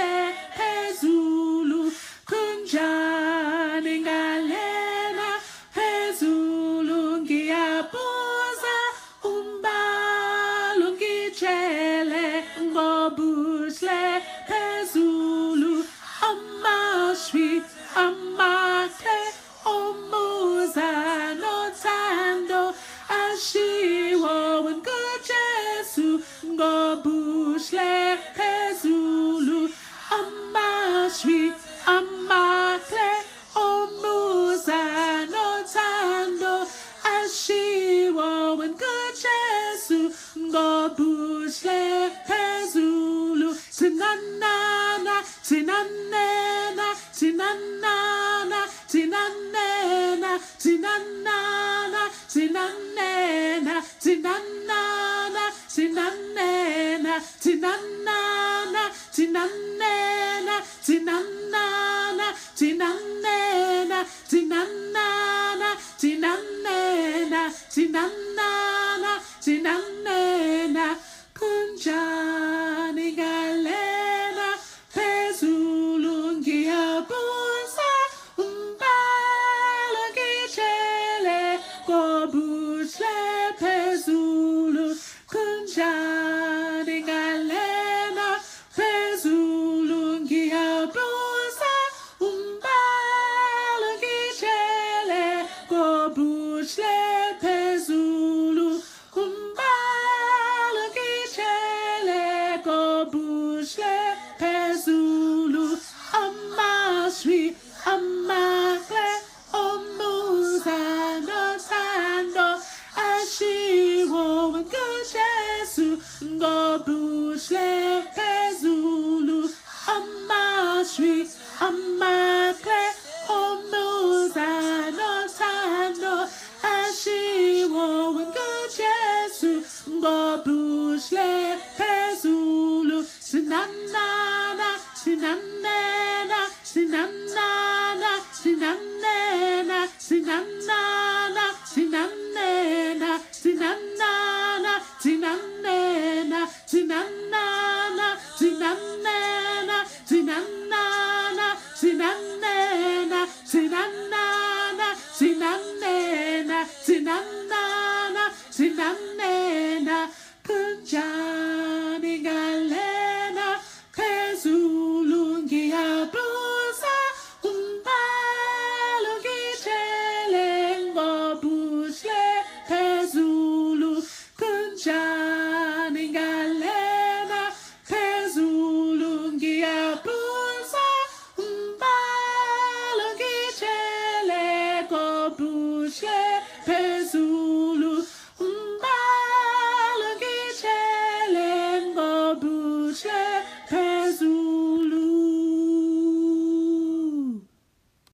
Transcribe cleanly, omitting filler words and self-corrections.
phezulu kunjani ngalena phezulu ngiyabuza umbalo ngitshele ngobuhle phezulu amashwi amahle umuza nothando ashiwo nguJesu ngobuhle phezulu amashwi amahle umuza nothando ashiwo nguJesu ngobuhle phezulu tinanana tinanena tinanana tinanena tinanana tinanena tinanana tinanena tinanana tinanena tinanana tinanena tinanana tinanena tinanana tinanena kunjani ngalena phezulu ngiyabuza umbalo ngitshele ngobuhle phezulu kunjani ngalena phezulu ngiyabuza umbalo ngitshele ngobuhle phezulu umbalo ngitshele ngobuhle phezulu amashwi amahle umuza nothando ashiwo nguJesu ngobuhle phezulu amashwi amahle umuza nothando ashiwo nguJesu ngobuhle phezulu sinanana sinanena sinanana sinanena sinanana sinanena sinanana sinanena sinanana sinanena